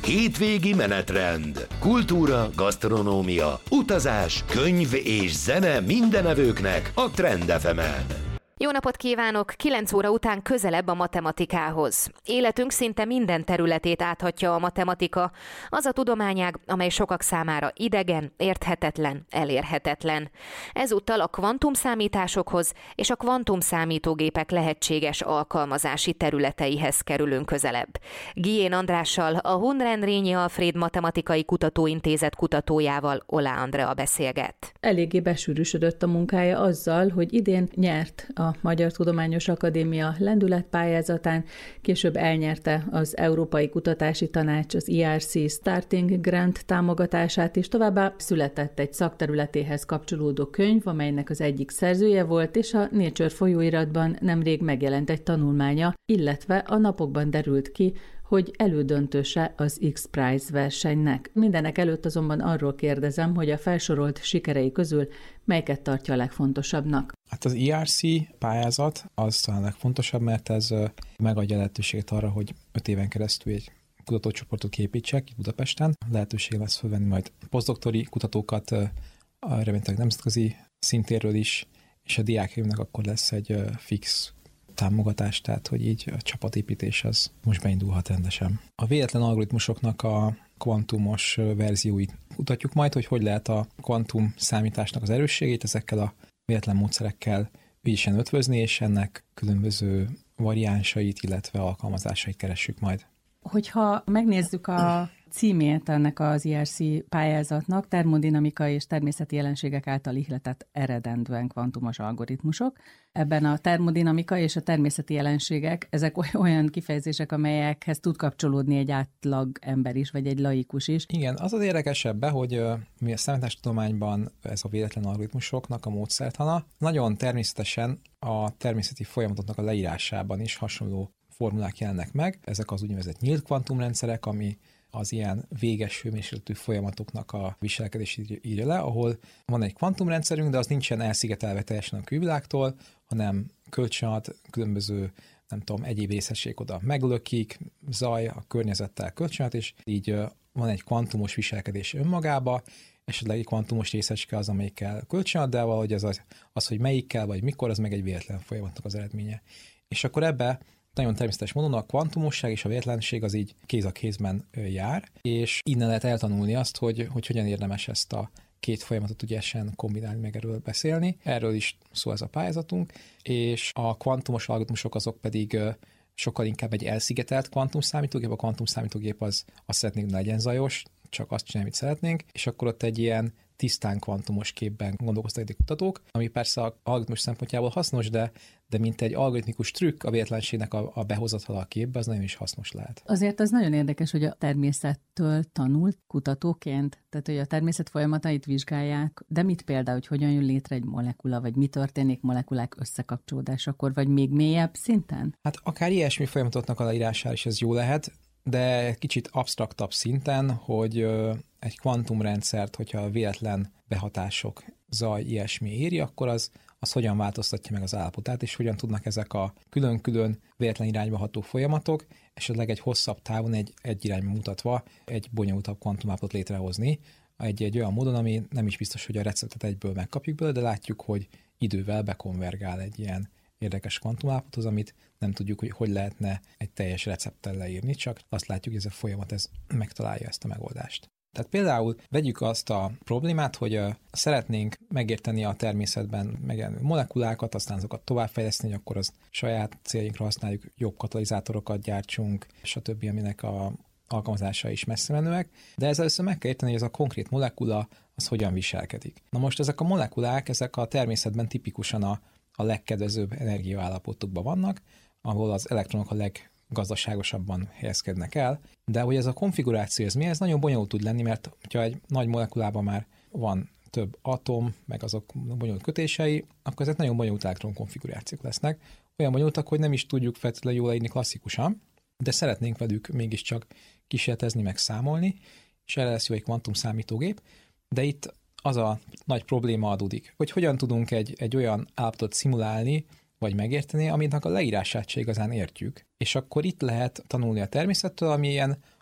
Hétvégi menetrend. Kultúra, gasztronómia, utazás, könyv és zene mindenevőknek a Trend FM-en. Jó napot kívánok! 9 óra után közelebb a matematikához. Életünk szinte minden területét áthatja a matematika. Az a tudományág, amely sokak számára idegen, érthetetlen, elérhetetlen. Ezúttal a kvantumszámításokhoz és a kvantumszámítógépek lehetséges alkalmazási területeihez kerülünk közelebb. Guillén Andrással, a Hunrendrényi Alfréd Matematikai Kutatóintézet kutatójával Olá Andrea beszélget. Eléggé besűrűsödött a munkája azzal, hogy idén nyert a Magyar Tudományos Akadémia lendületpályázatán, később elnyerte az Európai Kutatási Tanács, az ERC Starting Grant támogatását, és továbbá született egy szakterületéhez kapcsolódó könyv, amelynek az egyik szerzője volt, és a Nature folyóiratban nemrég megjelent egy tanulmánya, illetve a napokban derült ki, hogy elődöntőse az X-Prize versenynek. Mindenek előtt azonban arról kérdezem, hogy a felsorolt sikerei közül melyiket tartja a legfontosabbnak. Hát az ERC pályázat az talán legfontosabb, mert ez megadja lehetőséget arra, hogy 5 éven keresztül egy kutatócsoportot képítsek Budapesten. Lehetőség lesz fölvenni majd posztdoktori kutatókat, remélhetőleg nemzetközi szintéről is, és a diákjaimnak akkor lesz egy fix támogatás, tehát hogy így a csapatépítés az most beindulhat rendesen. A véletlen algoritmusoknak a kvantumos verzióit kutatjuk majd, hogy lehet a kvantum számításnak az erősségét ezekkel a véletlen módszerekkel ügyesen ötvözni, és ennek különböző variánsait, illetve alkalmazásait keressük majd. Hogyha megnézzük a címét ennek az ERC pályázatnak, termodinamika és természeti jelenségek által ihletett eredendően kvantumos algoritmusok. Ebben a termodinamika és a természeti jelenségek, ezek olyan kifejezések, amelyekhez tud kapcsolódni egy átlag ember is, vagy egy laikus is. Igen, az az érdekesebb, hogy mi a számítástudományban ez a véletlen algoritmusoknak a módszertana nagyon természetesen a természeti folyamatoknak a leírásában is hasonló formulák jelennek meg. Ezek az úgynevezett nyílt kvantumrendszerek, ami az ilyen véges hőmérsékletű folyamatoknak a viselkedését írja le, ahol van egy kvantumrendszerünk, de az nincsen elszigetelve teljesen a külvilágtól, hanem kölcsönad, különböző, nem tudom, egyéb részesség oda meglökik, zaj a környezettel kölcsönad, és így van egy kvantumos viselkedés önmagába, esetleg egy kvantumos részecske az, amelyikkel kölcsönad, de valahogy az, hogy melyikkel vagy mikor, az meg egy véletlen folyamatnak az eredménye. És akkor ebbe nagyon természetes módon a kvantumosság és a véletlenség az így kéz a kézben jár, és innen lehet eltanulni azt, hogy hogyan érdemes ezt a két folyamatot ügyesen kombinálni, meg erről beszélni. Erről is szól ez a pályázatunk, és a kvantumos algoritmusok azok pedig sokkal inkább egy elszigetelt kvantumszámítógép. A kvantumszámítógép azt szeretnénk, legyen zajos, csak azt csinálni, amit szeretnénk, és akkor ott egy ilyen tisztán kvantumos képben gondolkoztak a kutatók, ami persze az algoritmus szempontjából hasznos, de mint egy algoritmikus trükk a véletlenségnek a behozatala a képbe, az nagyon is hasznos lehet. Azért az nagyon érdekes, hogy a természettől tanult kutatóként, tehát hogy a természet folyamatait vizsgálják, de mit például, hogy hogyan jön létre egy molekula, vagy mi történik molekulák összekapcsolódásakor, vagy még mélyebb szinten? Hát akár ilyesmi folyamatoknak a leírására is ez jó lehet, de kicsit absztraktabb szinten, hogy egy kvantumrendszert, hogyha a véletlen behatások, zaj, ilyesmi éri, akkor az hogyan változtatja meg az állapotát, és hogyan tudnak ezek a külön-külön véletlen irányba ható folyamatok, esetleg egy hosszabb távon egy irányba mutatva egy bonyolultabb kvantumállapotot létrehozni, egy olyan módon, ami nem is biztos, hogy a receptet egyből megkapjuk belőle, de látjuk, hogy idővel bekonvergál egy ilyen érdekes kvantumállapothoz, amit nem tudjuk, hogy lehetne egy teljes recepttel leírni, csak azt látjuk, hogy ez a folyamat megtalálja ezt a megoldást. Tehát például vegyük azt a problémát, hogy szeretnénk megérteni a természetben megjelenő molekulákat, aztán azokat továbbfejleszteni, akkor az saját céljainkra használjuk, jobb katalizátorokat gyártsunk, stb., aminek a alkalmazása is messze menőek, de ezzel először meg kell érteni, hogy ez a konkrét molekula az hogyan viselkedik. Na most ezek a molekulák, ezek a természetben tipikusan a legkedvezőbb energiaállapotokban vannak, ahol az elektronok a leggazdaságosabban helyezkednek el, de hogy ez a konfiguráció, ez nagyon bonyolult tud lenni, mert ha egy nagy molekulában már van több atom, meg azok bonyolult kötései, akkor ezek nagyon bonyolult elektron konfigurációk lesznek. Olyan bonyolultak, hogy nem is tudjuk feltétlenül jól leírni klasszikusan, de szeretnénk velük mégiscsak kísérletezni, meg számolni, és erre lesz jó egy kvantumszámítógép, de itt az a nagy probléma adódik, hogy hogyan tudunk egy olyan állapotot szimulálni, vagy megérteni, aminek a leírását se igazán értjük. És akkor itt lehet tanulni a természettől, ami ilyen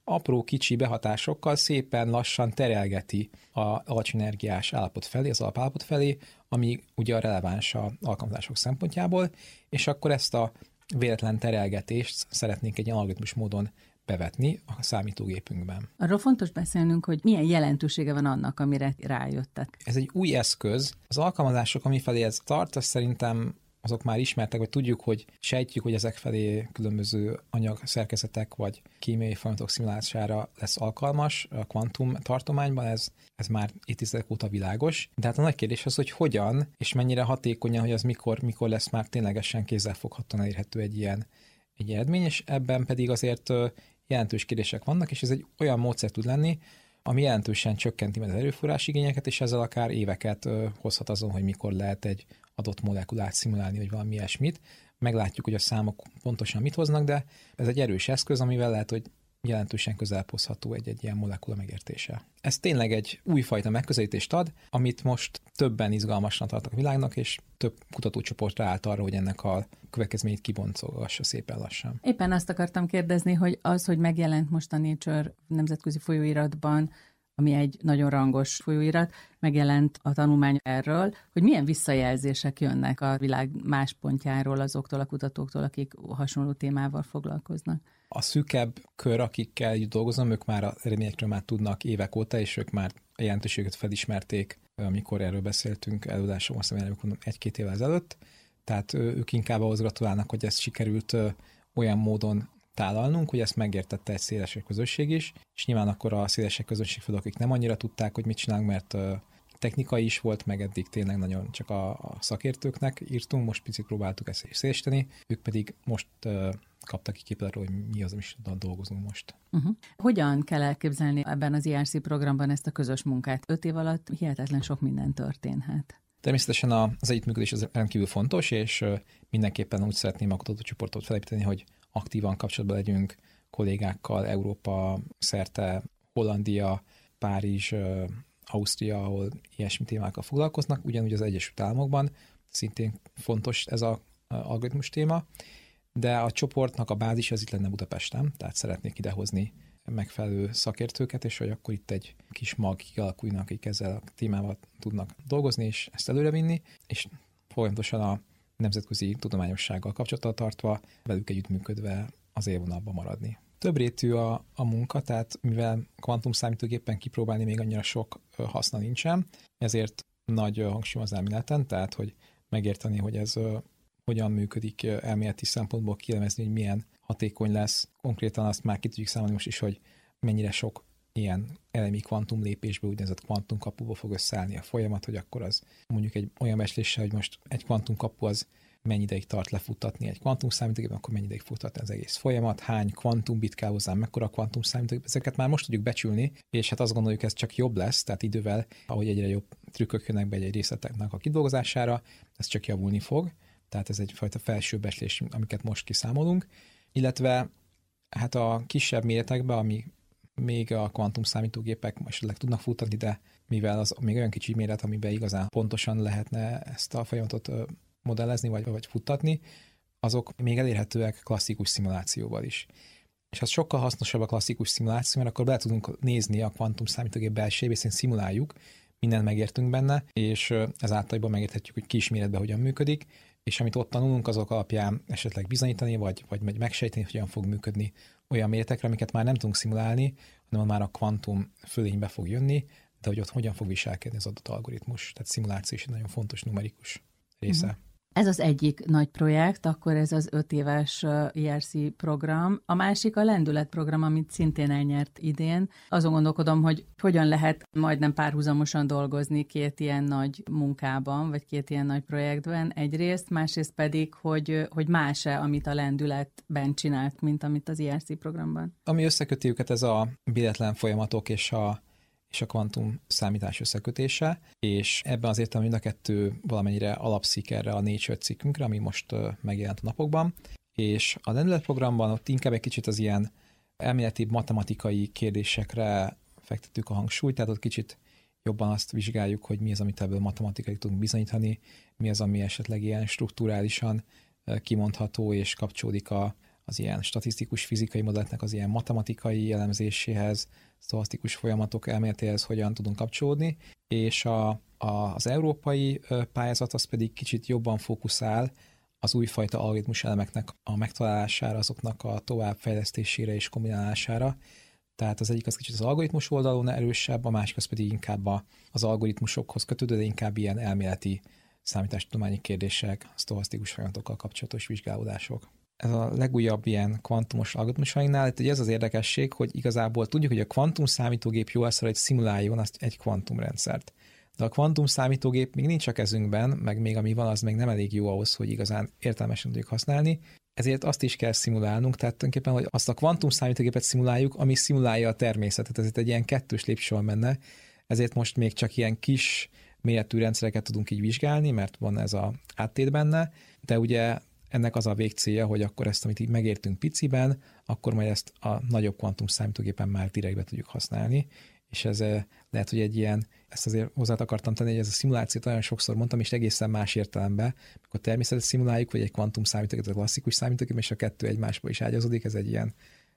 apró kicsi behatásokkal szépen lassan terelgeti az alacsony energiás állapot felé, az alapállapot felé, ami ugye a releváns a alkalmazások szempontjából, és akkor ezt a véletlen terelgetést szeretnénk egy algoritmus módon bevetni a számítógépünkben. Arról fontos beszélnünk, hogy milyen jelentősége van annak, amire rájöttek. Ez egy új eszköz. Az alkalmazások, amifelé ez tart, azt szerintem azok már ismertek, vagy tudjuk, hogy sejtjük, hogy ezek felé különböző anyagszerkezetek vagy kémiai folyamatok szimulálására lesz alkalmas a kvantum tartományban, ez már évtizedek óta világos. De hát a nagy kérdés az, hogy hogyan és mennyire hatékonyan, hogy az mikor lesz már ténylegesen kézzelfoghatóan elérhető egy eredmény, és ebben pedig azért jelentős kérdések vannak, és ez egy olyan módszer tud lenni, ami jelentősen csökkenti meg az erőforrás igényeket, és ezzel akár éveket hozhat azon, hogy mikor lehet egy adott molekulát szimulálni, vagy valami ilyesmit. Meglátjuk, hogy a számok pontosan mit hoznak, de ez egy erős eszköz, amivel lehet, hogy jelentősen közelebb hozható egy ilyen molekula megértése. Ez tényleg egy újfajta megközelítést ad, amit most többen izgalmasnak tartok a világnak, és több kutatócsoport ráállt arra, hogy ennek a következményét kibontogassa szépen lassan. Éppen azt akartam kérdezni, hogy az, hogy megjelent most a Nature nemzetközi folyóiratban, ami egy nagyon rangos folyóirat, megjelent a tanulmány erről, hogy milyen visszajelzések jönnek a világ más pontjáról azoktól a kutatóktól, akik hasonló témával foglalkoznak. A szűkebb kör, akikkel együtt dolgozom, ők már az eredményekről már tudnak évek óta, és ők már a jelentőséget felismerték, amikor erről beszéltünk előadásom, azt hiszem, 1-2 évvel ezelőtt. Tehát ők inkább ahhoz gratulálnak, hogy ezt sikerült olyan módon tálalnunk, hogy ezt megértette egy szélesebb közösség is, és nyilván akkor a szélesebb közösség fel, akik nem annyira tudták, hogy mit csinálunk, mert technikai is volt, meg eddig tényleg nagyon csak a szakértőknek írtunk, most picit próbáltuk ezt szélesíteni, ők pedig most kaptak ki képet arról, hogy mi az, amit dolgozunk most. Hogyan kell elképzelni ebben az IRC programban ezt a közös munkát? 5 év alatt hihetetlen sok minden történhet. Természetesen az együttműködés az rendkívül fontos, és mindenképpen úgy szeretném a kutatócsoportot felépíteni, hogy aktívan kapcsolatban legyünk kollégákkal Európa szerte, Hollandia, Párizs, Ausztria, ahol ilyesmi témákkal foglalkoznak, ugyanúgy az Egyesült Államokban szintén fontos ez az algoritmus téma, de a csoportnak a bázis az itt lenne Budapesten, tehát szeretnék idehozni megfelelő szakértőket, és hogy akkor itt egy kis mag kialakulnak, akik ezzel a témával tudnak dolgozni, és ezt előrevinni, és folyamatosan a nemzetközi tudományossággal kapcsolattal tartva, velük együttműködve az élvonalban maradni. Több rétű a munka, tehát mivel kvantumszámítógépen kipróbálni még annyira sok haszna nincsen, ezért nagy hangsúly az elméleten, tehát hogy megérteni, hogy ez hogyan működik elméleti szempontból, kielemezni, hogy milyen hatékony lesz. Konkrétan azt már ki tudjuk számolni most is, hogy mennyire sok ilyen elemi kvantum lépésből, úgynevezett kvantumkapuból fog összeállni a folyamat, hogy akkor az mondjuk egy olyan becsléssel, hogy most egy kvantumkapu az mennyi ideig tart lefuttatni egy kvantumszámítógépben, akkor mennyi ideig futtatni az egész folyamat, hány kvantumbit kell hozzá, mekkora kvantumszámítógép, ezeket már most tudjuk becsülni, és hát azt gondoljuk, ez csak jobb lesz, tehát idővel, ahogy egyre jobb trükkök jönnek be egy részleteknek a kidolgozására, ez csak javulni fog, tehát ez egyfajta felső becslés, amiket most kiszámolunk, illetve hát a kisebb méretekben, ami még a kvantumszámítógépek esetleg tudnak futtatni, de mivel az még olyan kicsi méret, amiben igazán pontosan lehetne ezt a folyamatot modellezni, vagy futtatni, azok még elérhetőek klasszikus szimulációval is. És az sokkal hasznosabb a klasszikus szimuláció, mert akkor be tudunk nézni a kvantumszámítógép belsejébe, hiszen szimuláljuk, mindent megértünk benne, és ezáltal megérthetjük, hogy kis méretben hogyan működik, és amit ott tanulunk, azok alapján esetleg bizonyítani, vagy megsejteni, hogy hogyan fog működni olyan méretekre, amiket már nem tudunk szimulálni, hanem már a kvantum fölénybe fog jönni, de hogy ott hogyan fog viselkedni az adott algoritmus. Tehát szimuláció is egy nagyon fontos numerikus része. Ez az egyik nagy projekt, akkor ez az 5 éves IRC program. A másik a lendület program, amit szintén elnyert idén. Azon gondolkodom, hogy hogyan lehet majdnem párhuzamosan dolgozni 2 ilyen nagy munkában, vagy 2 ilyen nagy projektben egyrészt, másrészt pedig, hogy más-e, amit a lendületben csinált, mint amit az IRC programban. Ami összeköti őket, ez a véletlen folyamatok és a kvantum számítás összekötése, és ebben az értelemben mind a kettő valamennyire alapszik erre a Nature cikkünkre, ami most megjelent a napokban, és a lendületprogramban ott inkább egy kicsit az ilyen elméleti matematikai kérdésekre fektettük a hangsúlyt, tehát ott kicsit jobban azt vizsgáljuk, hogy mi az, amit ebből matematikai tudunk bizonyítani, mi az, ami esetleg ilyen strukturálisan kimondható és kapcsolódik a az ilyen statisztikus fizikai modelleknek az ilyen matematikai elemzéséhez, sztochasztikus folyamatok elméletéhez hogyan tudunk kapcsolódni, és az európai pályázat az pedig kicsit jobban fókuszál az újfajta algoritmus elemeknek a megtalálására, azoknak a továbbfejlesztésére és kombinálására. Tehát az egyik az kicsit az algoritmus oldalon erősebb, a másik az pedig inkább az algoritmusokhoz kötődő, de inkább ilyen elméleti számítástudományi kérdések, sztochasztikus folyamatokkal kapcsolatos vizsgálódások. Ez a legújabb ilyen kvantumos algoritmusainknál, itt ez az érdekesség, hogy igazából tudjuk, hogy a kvantum számítógép jó lesz, hogy szimuláljon egy kvantumrendszert. De a kvantum számítógép még nincs a kezünkben, meg még ami van, az még nem elég jó ahhoz, hogy igazán értelmesen tudjuk használni, ezért azt is kell szimulálnunk, tehát tulajdonképpen, hogy azt a kvantum számítógépet szimuláljuk, ami szimulálja a természetet, ezért egy ilyen kettős lépcső menne, ezért most még csak ilyen kis méretű rendszereket tudunk így vizsgálni, mert van ez az áttét benne, de ugye ennek az a végcélja, hogy akkor ezt, amit így megértünk piciben, akkor majd ezt a nagyobb kvantum számítógépen már direktbe tudjuk használni, és ez lehet, hogy egy ilyen, ezt azért hozzá akartam tenni, hogy ez a szimulációt olyan sokszor mondtam, és egészen más értelemben, amikor természetet szimuláljuk, vagy egy kvantum számítógép, egy klasszikus számítógép, és a kettő egymásba is ágyazódik, ez egy ilyen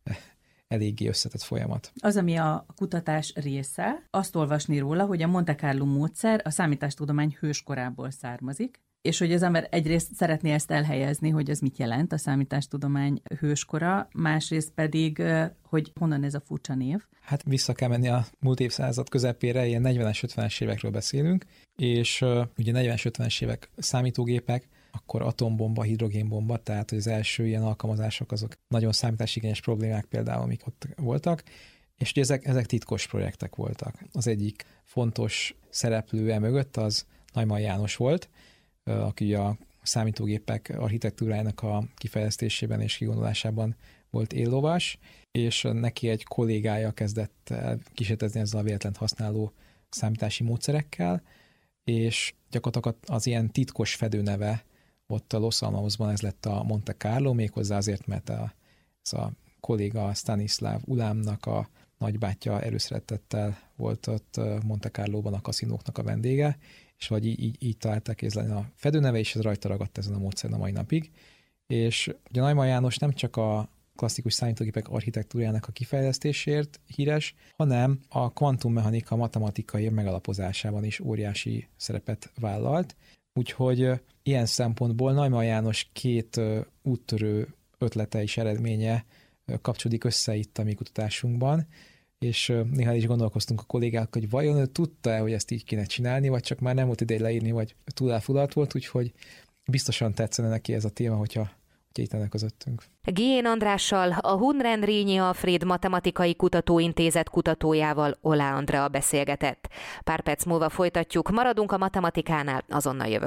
eléggé összetett folyamat. Az, ami a kutatás része, azt olvasni róla, hogy a Monte Carlo módszer a számítástudomány hőskorából származik, és hogy az ember egyrészt szeretné ezt elhelyezni, hogy ez mit jelent a számítástudomány hőskora, másrészt pedig, hogy honnan ez a furcsa név. Hát vissza kell menni a múlt évszázad közepére, ilyen 40-es, 50-es évekről beszélünk, és ugye 40-es, 50-es évek számítógépek, akkor atombomba, hidrogénbomba, tehát hogy az első ilyen alkalmazások azok nagyon számításigényes problémák például, amik ott voltak, és ugye ezek titkos projektek voltak. Az egyik fontos szereplője mögött az Neumann János volt, aki a számítógépek architektúrájának a kifejlesztésében és kigondolásában volt éllovas, és neki egy kollégája kezdett el kísérletezni ezzel a véletlent használó számítási módszerekkel, és gyakorlatilag az ilyen titkos fedőneve ott a Los Alamosban ez lett a Monte Carlo, méghozzá azért, mert ez a kolléga Stanislav Ulámnak a nagybátyja előszeretettel volt ott Monte Carloban a kaszinóknak a vendége, és vagy így találták észlelni a fedőneve, és ez rajta ragadt ezen a módszeren a mai napig. És ugye Neumann János nem csak a klasszikus számítógépek architektúrájának a kifejlesztésért híres, hanem a kvantummechanika matematikai megalapozásában is óriási szerepet vállalt. Úgyhogy ilyen szempontból Neumann János két úttörő ötlete és eredménye kapcsolódik össze itt a mi kutatásunkban, és néha is gondolkoztunk a kollégák, hogy vajon ő tudta-e, hogy ezt így kéne csinálni, vagy csak már nem volt ideje leírni, vagy túl elfoglalt volt, úgyhogy biztosan tetszene neki ez a téma, hogyha itt lenne közöttünk. Guillén Andrással, a Hunrendrényi Alfréd Matematikai Kutatóintézet kutatójával Oláh Andrea beszélgetett. Pár perc múlva folytatjuk, maradunk a matematikánál, azonnal jövök.